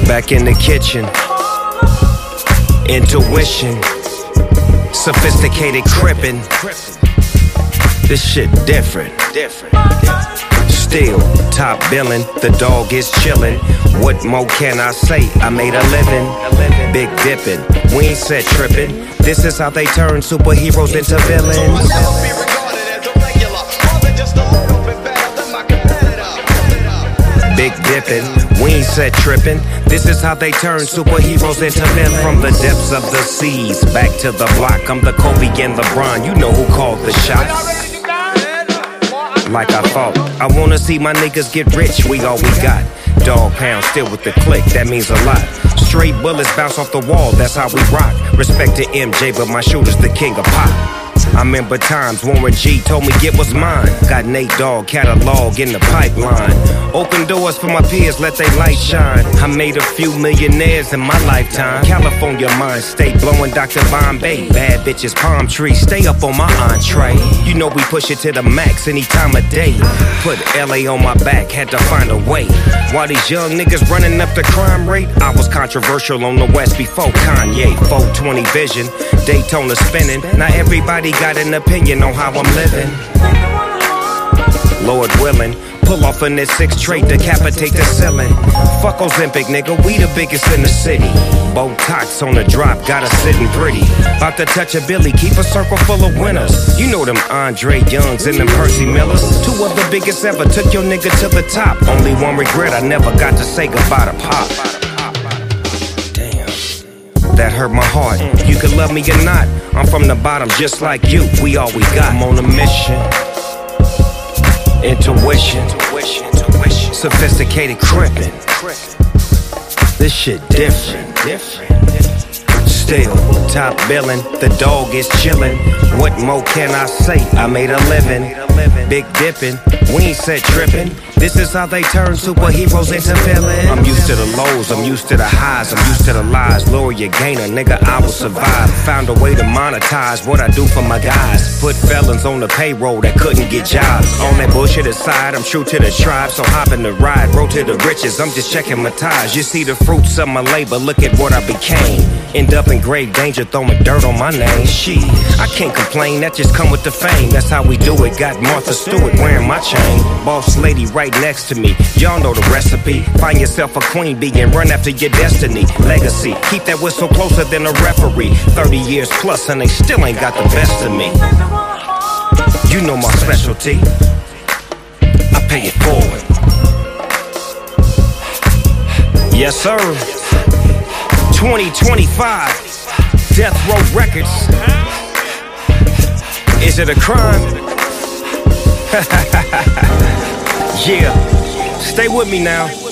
Back in the kitchen, intuition, sophisticated crippin'. This shit different. Still top billin', the dog is chillin'. What more can I say? I made a living. Big dippin', we ain't set trippin'. This is how they turn superheroes into villains. Big dippin', we ain't set trippin'. This is how they turn superheroes into villains. From the depths of the seas, back to the block. I'm the Kobe and LeBron, you know who called the shots. Like I thought, I wanna see my niggas get rich, we all we got. Dog pound still with the click, that means a lot. Straight bullets bounce off the wall, that's how we rock. Respect to MJ, but my shooter's the king of pop. I remember times Warren G told me get what's mine. Got Nate Dogg catalog in the pipeline. Open doors for my peers, let they light shine. I made a few millionaires in my lifetime. California mind state, blowing Dr. Bombay. Bad bitches, palm trees, stay up on my entree. You know we push it to the max any time of day. Put LA on my back, had to find a way. While these young niggas running up the crime rate, I was controversial on the West before Kanye. 420 vision, Daytona spinning. Now everybody got an opinion on how I'm living. Lord willing, pull off in this 6 trait, decapitate the ceiling. Fuck Ozempic, nigga, we the biggest in the city. Botox on the drop, got us sitting pretty. About to touch a Billy, keep a circle full of winners. You know them Andre Youngs and them Percy Millers. 2 of the biggest ever, took your nigga to the top. Only one regret, I never got to say goodbye to Pop. That hurt my heart. You can love me or not, I'm from the bottom just like you. We all we got. I'm on a mission. Intuition, sophisticated crippin'. This shit different. Still top billin', the dog is chillin'. What more can I say? I made a living. Big dippin', we ain't set trippin'. This is how they turn superheroes into villains. I'm used to the lows, I'm used to the highs, I'm used to the lies. Lower your gainer, nigga, I will survive. Found a way to monetize what I do for my guys. Put felons on the payroll that couldn't get jobs. On that bullshit aside, I'm true to the tribe. So hop in the ride, roll to the riches, I'm just checking my ties. You see the fruits of my labor, look at what I became. End up in grave danger, throwing dirt on my name. Shit, I can't complain, that just come with the fame. That's how we do it, got Martha Stewart wearing my chain. Boss lady right next to me, y'all know the recipe. Find yourself a queen bee and run after your destiny. Legacy, keep that whistle closer than a referee. 30 years plus and they still ain't got the best of me. You know my specialty, I pay it forward. Yes sir, 2025, Death Row Records. Is it a crime? Yeah, stay with me now.